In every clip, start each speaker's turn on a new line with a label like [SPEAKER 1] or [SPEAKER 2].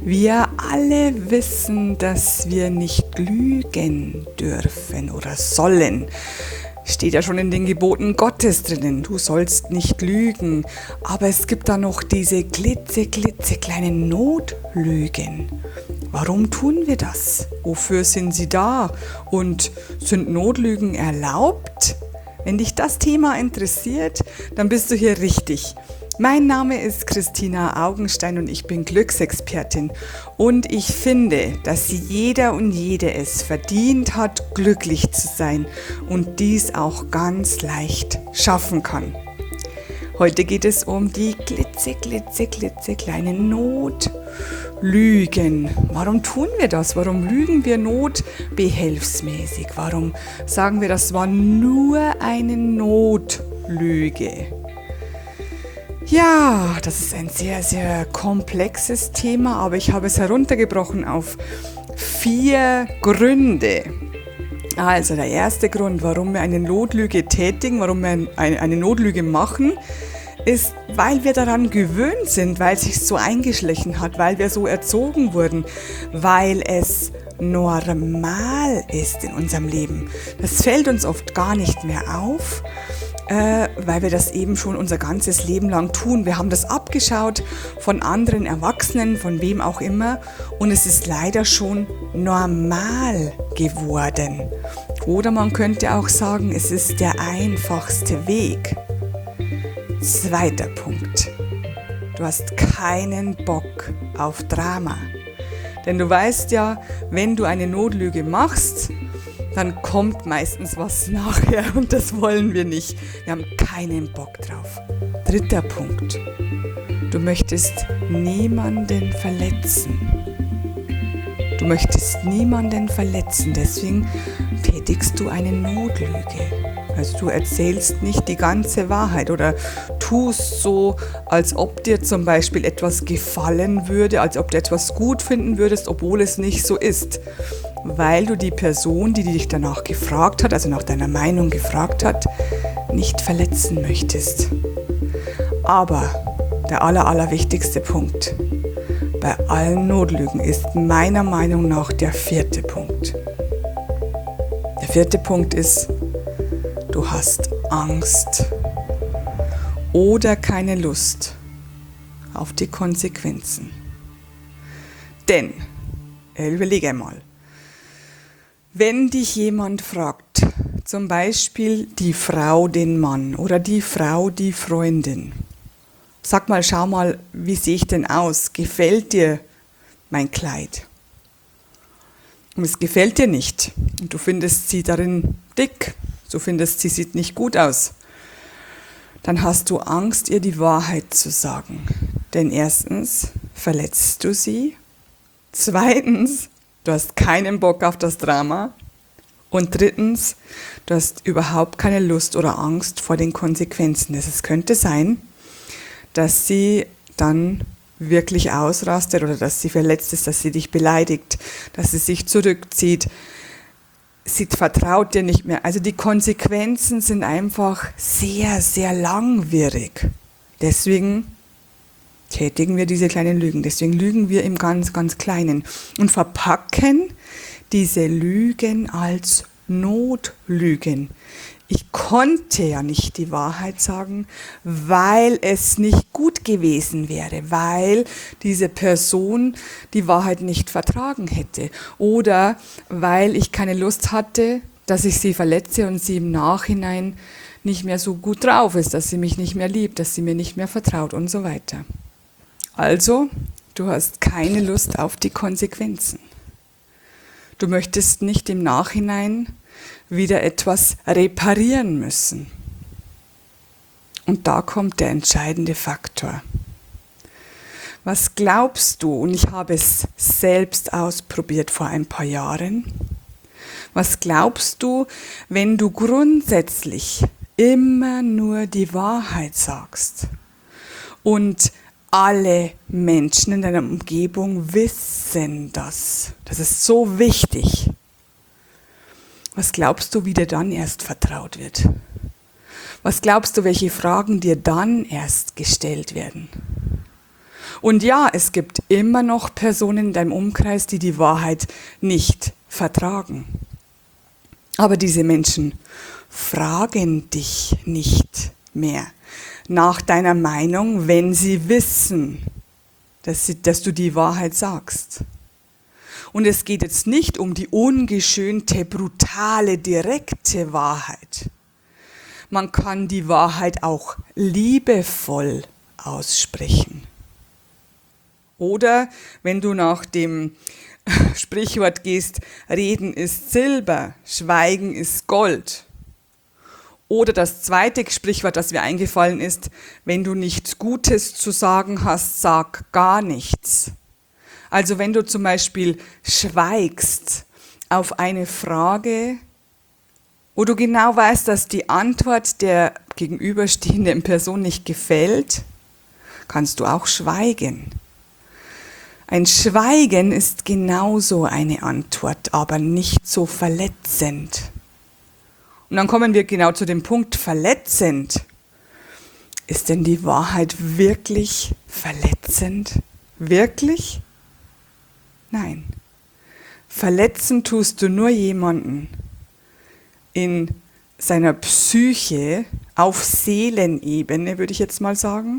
[SPEAKER 1] Wir alle wissen, dass wir nicht lügen dürfen oder sollen. Steht ja schon in den Geboten Gottes drinnen, du sollst nicht lügen. Aber es gibt da noch diese klitzekleinen Notlügen. Warum tun wir das? Wofür sind sie da? Und sind Notlügen erlaubt? Wenn dich das Thema interessiert, dann bist du hier richtig. Mein Name ist Christina Augenstein und ich bin Glücksexpertin. Und ich finde, dass jeder und jede es verdient hat, glücklich zu sein und dies auch ganz leicht schaffen kann. Heute geht es um die klitzekleinen Notlügen. Warum tun wir das? Warum lügen wir notbehelfsmäßig? Warum sagen wir, das war nur eine Notlüge? Ja, das ist ein sehr, sehr komplexes Thema, aber ich habe es heruntergebrochen auf 4 Gründe. Also der erste Grund, warum wir eine Notlüge tätigen, warum wir eine Notlüge machen, ist, weil wir daran gewöhnt sind, weil es sich so eingeschlichen hat, weil wir so erzogen wurden, weil es normal ist in unserem Leben. Das fällt uns oft gar nicht mehr auf, weil wir das eben schon unser ganzes Leben lang tun. Wir haben das abgeschaut von anderen Erwachsenen, von wem auch immer, und es ist leider schon normal geworden. Oder man könnte auch sagen, es ist der einfachste Weg. Zweiter Punkt. Du hast keinen Bock auf Drama. Denn du weißt ja, wenn du eine Notlüge machst, dann kommt meistens was nachher und das wollen wir nicht. Wir haben keinen Bock drauf. Dritter Punkt. Du möchtest niemanden verletzen. Du möchtest niemanden verletzen, deswegen tätigst du eine Notlüge. Also du erzählst nicht die ganze Wahrheit oder tust so, als ob dir zum Beispiel etwas gefallen würde, als ob du etwas gut finden würdest, obwohl es nicht so ist. Weil du die Person, die dich danach gefragt hat, also nach deiner Meinung gefragt hat, nicht verletzen möchtest. Aber der allerwichtigste Punkt bei allen Notlügen ist meiner Meinung nach der 4. Punkt. Der 4. Punkt ist, du hast Angst oder keine Lust auf die Konsequenzen. Denn, überlege einmal, wenn dich jemand fragt, zum Beispiel die Frau den Mann oder die Frau die Freundin, sag mal, schau mal, wie sehe ich denn aus? Gefällt dir mein Kleid? Und es gefällt dir nicht und du findest sie darin dick, du findest, sie sieht nicht gut aus, dann hast du Angst, ihr die Wahrheit zu sagen. Denn erstens verletzt du sie, zweitens, du hast keinen Bock auf das Drama und drittens, du hast überhaupt keine Lust oder Angst vor den Konsequenzen. Es könnte sein, dass sie dann wirklich ausrastet oder dass sie verletzt ist, dass sie dich beleidigt, dass sie sich zurückzieht. Sie vertraut dir nicht mehr. Also die Konsequenzen sind einfach sehr, sehr langwierig. Deswegen tätigen wir diese kleinen Lügen. Deswegen lügen wir im ganz, ganz Kleinen und verpacken diese Lügen als Notlügen. Ich konnte ja nicht die Wahrheit sagen, weil es nicht gut gewesen wäre, weil diese Person die Wahrheit nicht vertragen hätte oder weil ich keine Lust hatte, dass ich sie verletze und sie im Nachhinein nicht mehr so gut drauf ist, dass sie mich nicht mehr liebt, dass sie mir nicht mehr vertraut und so weiter. Also, du hast keine Lust auf die Konsequenzen. Du möchtest nicht im Nachhinein wieder etwas reparieren müssen. Und da kommt der entscheidende Faktor. Was glaubst du, und ich habe es selbst ausprobiert vor ein paar Jahren, was glaubst du, wenn du grundsätzlich immer nur die Wahrheit sagst und alle Menschen in deiner Umgebung wissen das? Das ist so wichtig. Was glaubst du, wie dir dann erst vertraut wird? Was glaubst du, welche Fragen dir dann erst gestellt werden? Und ja, es gibt immer noch Personen in deinem Umkreis, die die Wahrheit nicht vertragen. Aber diese Menschen fragen dich nicht mehr nach deiner Meinung, wenn sie wissen, dass du die Wahrheit sagst. Und es geht jetzt nicht um die ungeschönte, brutale, direkte Wahrheit. Man kann die Wahrheit auch liebevoll aussprechen. Oder wenn du nach dem Sprichwort gehst, Reden ist Silber, Schweigen ist Gold. Oder das zweite Sprichwort, das mir eingefallen ist, wenn du nichts Gutes zu sagen hast, sag gar nichts. Also wenn du zum Beispiel schweigst auf eine Frage, wo du genau weißt, dass die Antwort der gegenüberstehenden Person nicht gefällt, kannst du auch schweigen. Ein Schweigen ist genauso eine Antwort, aber nicht so verletzend. Und dann kommen wir genau zu dem Punkt verletzend. Ist denn die Wahrheit wirklich verletzend? Wirklich? Nein. Verletzen tust du nur jemanden in seiner Psyche, auf Seelenebene, würde ich jetzt mal sagen.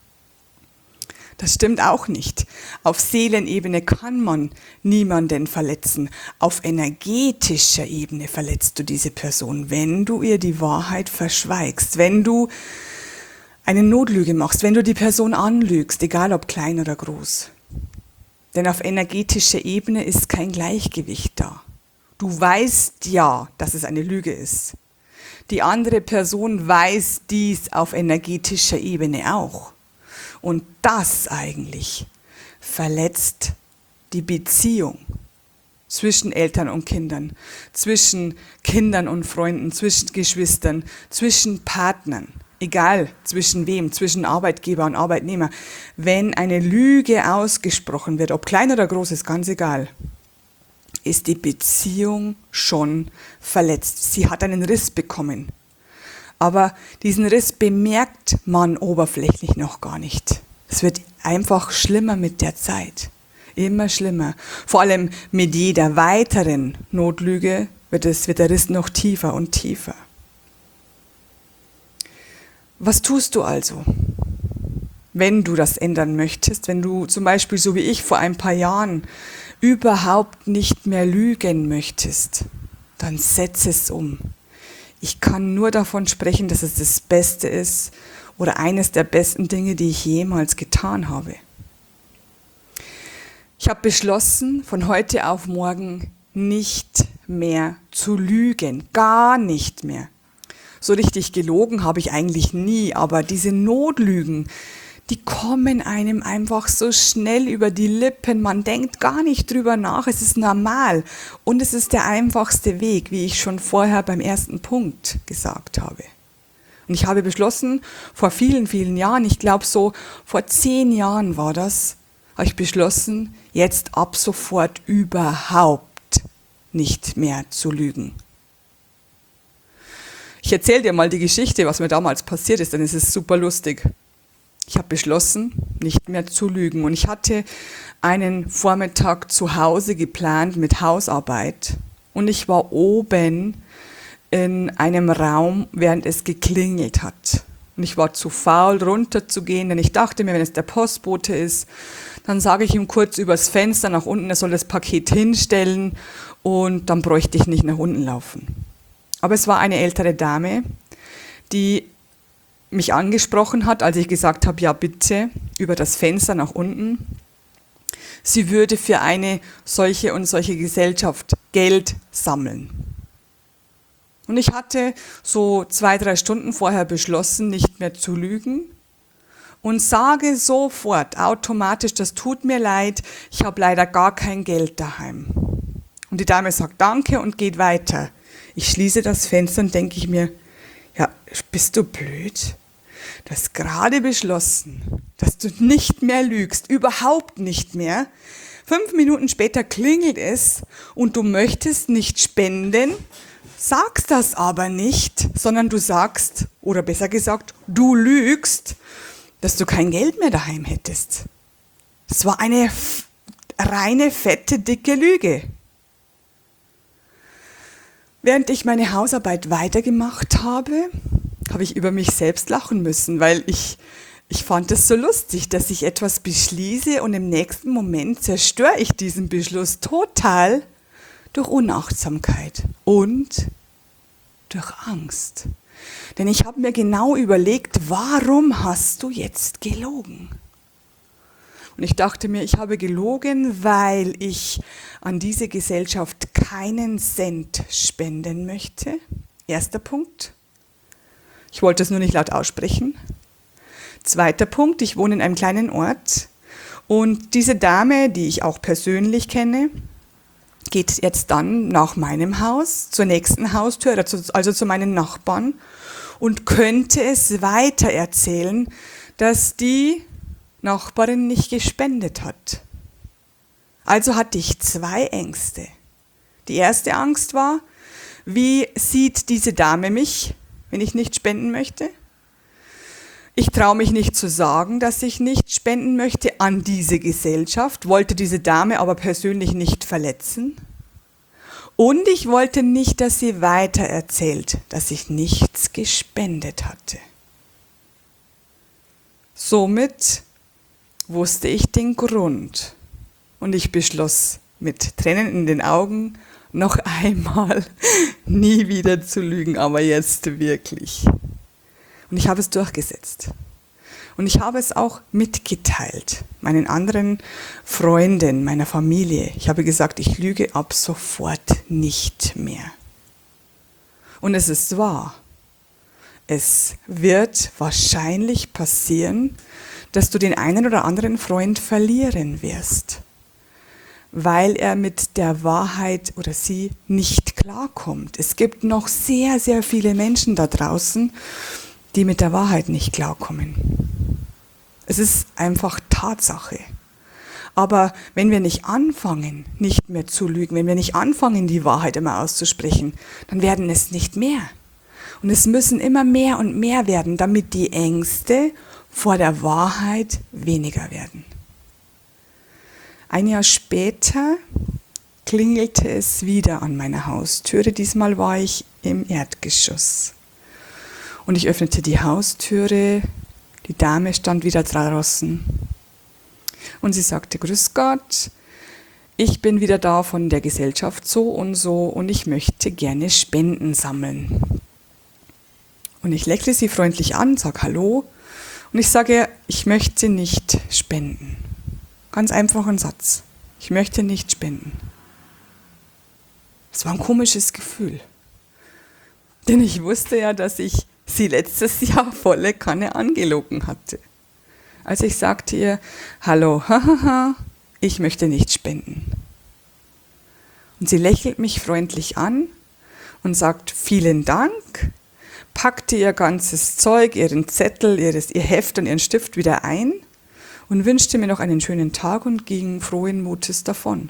[SPEAKER 1] Das stimmt auch nicht. Auf Seelenebene kann man niemanden verletzen. Auf energetischer Ebene verletzt du diese Person, wenn du ihr die Wahrheit verschweigst, wenn du eine Notlüge machst, wenn du die Person anlügst, egal ob klein oder groß. Denn auf energetischer Ebene ist kein Gleichgewicht da. Du weißt ja, dass es eine Lüge ist. Die andere Person weiß dies auf energetischer Ebene auch. Und das eigentlich verletzt die Beziehung zwischen Eltern und Kindern, zwischen Kindern und Freunden, zwischen Geschwistern, zwischen Partnern, egal zwischen wem, zwischen Arbeitgeber und Arbeitnehmer. Wenn eine Lüge ausgesprochen wird, ob klein oder groß, ist ganz egal, ist die Beziehung schon verletzt. Sie hat einen Riss bekommen. Aber diesen Riss bemerkt man oberflächlich noch gar nicht. Es wird einfach schlimmer mit der Zeit. Immer schlimmer. Vor allem mit jeder weiteren Notlüge wird der Riss noch tiefer und tiefer. Was tust du also, wenn du das ändern möchtest? Wenn du zum Beispiel, so wie ich vor ein paar Jahren, überhaupt nicht mehr lügen möchtest, dann setz es um. Ich kann nur davon sprechen, dass es das Beste ist oder eines der besten Dinge, die ich jemals getan habe. Ich habe beschlossen, von heute auf morgen nicht mehr zu lügen, gar nicht mehr. So richtig gelogen habe ich eigentlich nie, aber diese Notlügen, die kommen einem einfach so schnell über die Lippen. Man denkt gar nicht drüber nach, es ist normal und es ist der einfachste Weg, wie ich schon vorher beim ersten Punkt gesagt habe. Und ich habe beschlossen, vor vielen, vielen Jahren, ich glaube so vor 10 Jahren war das, habe ich beschlossen, jetzt ab sofort überhaupt nicht mehr zu lügen. Ich erzähle dir mal die Geschichte, was mir damals passiert ist, denn es ist super lustig. Ich habe beschlossen, nicht mehr zu lügen. Und ich hatte einen Vormittag zu Hause geplant mit Hausarbeit. Und ich war oben in einem Raum, während es geklingelt hat. Und ich war zu faul, runterzugehen, denn ich dachte mir, wenn es der Postbote ist, dann sage ich ihm kurz übers Fenster nach unten, er soll das Paket hinstellen und dann bräuchte ich nicht nach unten laufen. Aber es war eine ältere Dame, die mich angesprochen hat, als ich gesagt habe, ja bitte, über das Fenster nach unten. Sie würde für eine solche und solche Gesellschaft Geld sammeln. Und ich hatte so 2-3 Stunden vorher beschlossen, nicht mehr zu lügen und sage sofort automatisch, das tut mir leid, ich habe leider gar kein Geld daheim. Und die Dame sagt Danke und geht weiter. Ich schließe das Fenster und denke ich mir, ja, bist du blöd? Du hast gerade beschlossen, dass du nicht mehr lügst, überhaupt nicht mehr. 5 Minuten später klingelt es und du möchtest nicht spenden, sagst das aber nicht, sondern du sagst, oder besser gesagt, du lügst, dass du kein Geld mehr daheim hättest. Es war eine reine, fette, dicke Lüge. Während ich meine Hausarbeit weitergemacht habe, habe ich über mich selbst lachen müssen, weil ich fand es so lustig, dass ich etwas beschließe und im nächsten Moment zerstöre ich diesen Beschluss total durch Unachtsamkeit und durch Angst. Denn ich habe mir genau überlegt, warum hast du jetzt gelogen? Und ich dachte mir, ich habe gelogen, weil ich an diese Gesellschaft keinen Cent spenden möchte. Erster Punkt. Ich wollte es nur nicht laut aussprechen. Zweiter Punkt, ich wohne in einem kleinen Ort und diese Dame, die ich auch persönlich kenne, geht jetzt dann nach meinem Haus zur nächsten Haustür, also zu meinen Nachbarn und könnte es weitererzählen, dass die Nachbarin nicht gespendet hat. Also hatte ich zwei Ängste. Die erste Angst war, wie sieht diese Dame mich, wenn ich nicht spenden möchte? Ich traue mich nicht zu sagen, dass ich nicht spenden möchte an diese Gesellschaft, wollte diese Dame aber persönlich nicht verletzen. Und ich wollte nicht, dass sie weitererzählt, dass ich nichts gespendet hatte. Somit wusste ich den Grund und ich beschloss mit Tränen in den Augen noch einmal nie wieder zu lügen, aber jetzt wirklich. Und ich habe es durchgesetzt. Und ich habe es auch mitgeteilt, meinen anderen Freunden, meiner Familie. Ich habe gesagt, ich lüge ab sofort nicht mehr. Und es ist wahr. Es wird wahrscheinlich passieren, dass du den einen oder anderen Freund verlieren wirst, weil er mit der Wahrheit oder sie nicht klarkommt. Es gibt noch sehr, sehr viele Menschen da draußen, die mit der Wahrheit nicht klarkommen. Es ist einfach Tatsache. Aber wenn wir nicht anfangen, nicht mehr zu lügen, wenn wir nicht anfangen, die Wahrheit immer auszusprechen, dann werden es nicht mehr. Und es müssen immer mehr und mehr werden, damit die Ängste vor der Wahrheit weniger werden. Ein Jahr später klingelte es wieder an meiner Haustüre. Diesmal war ich im Erdgeschoss. Und ich öffnete die Haustüre, die Dame stand wieder draußen und sie sagte, Grüß Gott, ich bin wieder da von der Gesellschaft so und ich möchte gerne Spenden sammeln. Und ich lächle sie freundlich an, sage Hallo und ich sage, ich möchte nicht spenden. Ganz einfachen Satz, ich möchte nicht spenden. Das war ein komisches Gefühl, denn ich wusste ja, dass ich sie letztes Jahr volle Kanne angelogen hatte. Als ich sagte ihr, hallo, ich möchte nicht spenden. Und sie lächelt mich freundlich an und sagt, vielen Dank, packte ihr ganzes Zeug, ihren Zettel, ihr Heft und ihren Stift wieder ein und wünschte mir noch einen schönen Tag und ging frohen Mutes davon.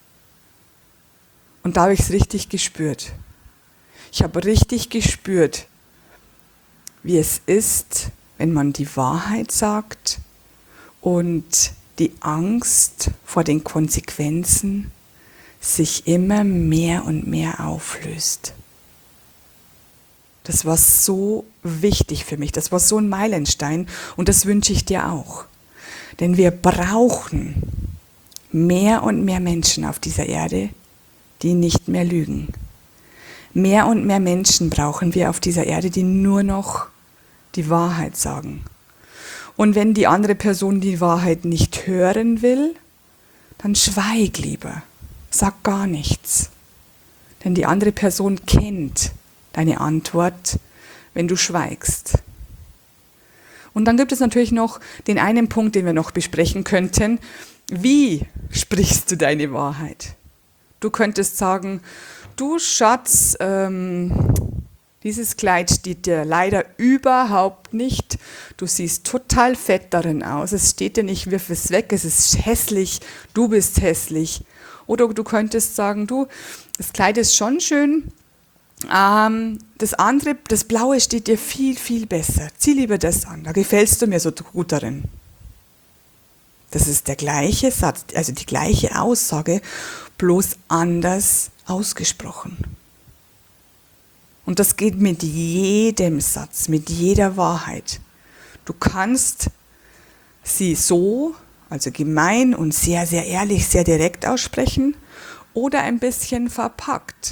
[SPEAKER 1] Und da habe ich es richtig gespürt. Ich habe richtig gespürt, wie es ist, wenn man die Wahrheit sagt und die Angst vor den Konsequenzen sich immer mehr und mehr auflöst. Das war so wichtig für mich, das war so ein Meilenstein und das wünsche ich dir auch. Denn wir brauchen mehr und mehr Menschen auf dieser Erde, die nicht mehr lügen. Mehr und mehr Menschen brauchen wir auf dieser Erde, die nur noch die Wahrheit sagen. Und wenn die andere Person die Wahrheit nicht hören will, dann schweig lieber, sag gar nichts. Denn die andere Person kennt deine Antwort, wenn du schweigst. Und dann gibt es natürlich noch den einen Punkt, den wir noch besprechen könnten. Wie sprichst du deine Wahrheit? Du könntest sagen, du Schatz, dieses Kleid steht dir leider überhaupt nicht. Du siehst total fett darin aus. Es steht dir nicht, wirf es weg, es ist hässlich, du bist hässlich. Oder du könntest sagen, du, das Kleid ist schon schön, das andere, das Blaue steht dir viel, viel besser. Zieh lieber das an, da gefällst du mir so gut darin. Das ist der gleiche Satz, also die gleiche Aussage, bloß anders ausgesprochen. Und das geht mit jedem Satz, mit jeder Wahrheit. Du kannst sie so, also gemein und sehr, sehr ehrlich, sehr direkt aussprechen oder ein bisschen verpackt.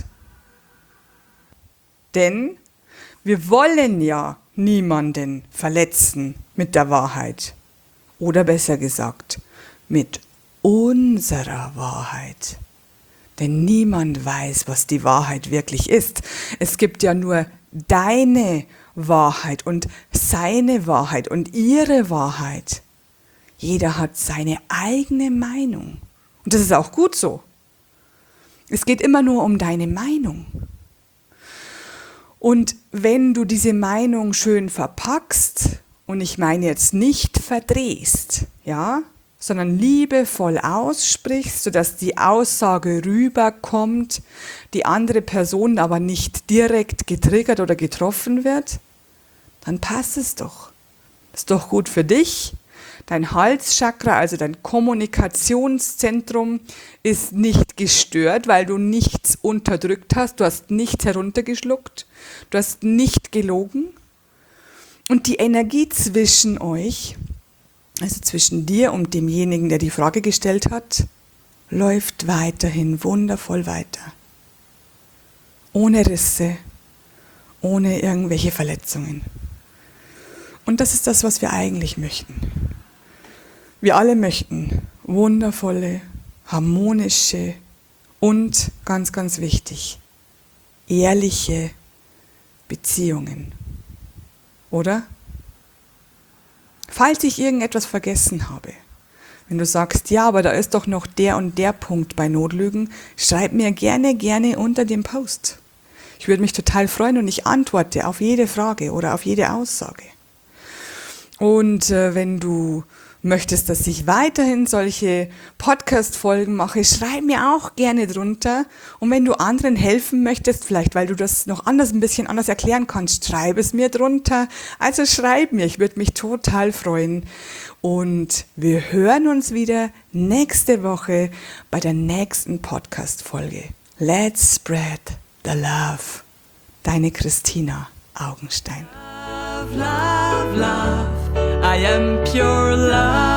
[SPEAKER 1] Denn wir wollen ja niemanden verletzen mit der Wahrheit. Oder besser gesagt, mit unserer Wahrheit. Denn niemand weiß, was die Wahrheit wirklich ist. Es gibt ja nur deine Wahrheit und seine Wahrheit und ihre Wahrheit. Jeder hat seine eigene Meinung. Und das ist auch gut so. Es geht immer nur um deine Meinung. Und wenn du diese Meinung schön verpackst, und ich meine jetzt nicht verdrehst, ja, sondern liebevoll aussprichst, sodass die Aussage rüberkommt, die andere Person aber nicht direkt getriggert oder getroffen wird, dann passt es doch. Ist doch gut für dich. Dein Halschakra, also dein Kommunikationszentrum, ist nicht gestört, weil du nichts unterdrückt hast, du hast nichts heruntergeschluckt, du hast nicht gelogen. Und die Energie zwischen euch, also zwischen dir und demjenigen, der die Frage gestellt hat, läuft weiterhin wundervoll weiter. Ohne Risse, ohne irgendwelche Verletzungen. Und das ist das, was wir eigentlich möchten. Wir alle möchten wundervolle, harmonische und, ganz, ganz wichtig, ehrliche Beziehungen. Oder? Falls ich irgendetwas vergessen habe, wenn du sagst, ja, aber da ist doch noch der und der Punkt bei Notlügen, schreib mir gerne unter dem Post. Ich würde mich total freuen und ich antworte auf jede Frage oder auf jede Aussage. Und wenn du möchtest, dass ich weiterhin solche Podcast-Folgen mache, schreib mir auch gerne drunter. Und wenn du anderen helfen möchtest, vielleicht weil du das noch anders, ein bisschen anders erklären kannst, schreib es mir drunter. Also schreib mir, ich würde mich total freuen. Und wir hören uns wieder nächste Woche bei der nächsten Podcast-Folge. Let's spread the love. Deine Christina Augenstein.
[SPEAKER 2] Love, love, love, I am pure love.